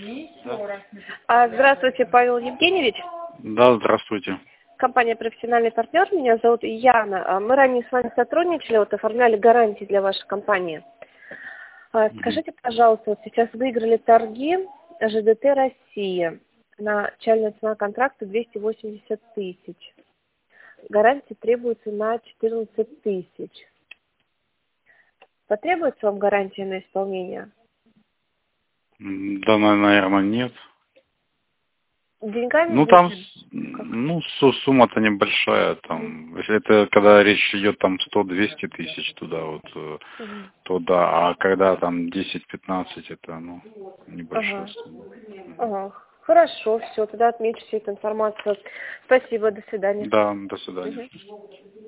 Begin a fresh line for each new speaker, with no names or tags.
Здравствуйте, Павел Евгеньевич.
Да, здравствуйте.
Компания «Профессиональный партнер». Меня зовут Яна. Мы ранее с вами сотрудничали, оформляли гарантии для вашей компании. Скажите, пожалуйста, вот сейчас выиграли торги ЖДТ «Россия». Начальная цена контракта 280 тысяч. Гарантия требуется на 14 тысяч. Потребуется вам гарантия на исполнение?
Да, наверное, нет.
Деньгами?
Ну, там, сумма-то небольшая, там, если это, когда речь идет, там, 100-200 тысяч туда, вот, то да, а когда там 10-15, это, небольшая сумма.
Хорошо, все, тогда отмечу всю эту информацию. Спасибо, до свидания.
Да, до свидания.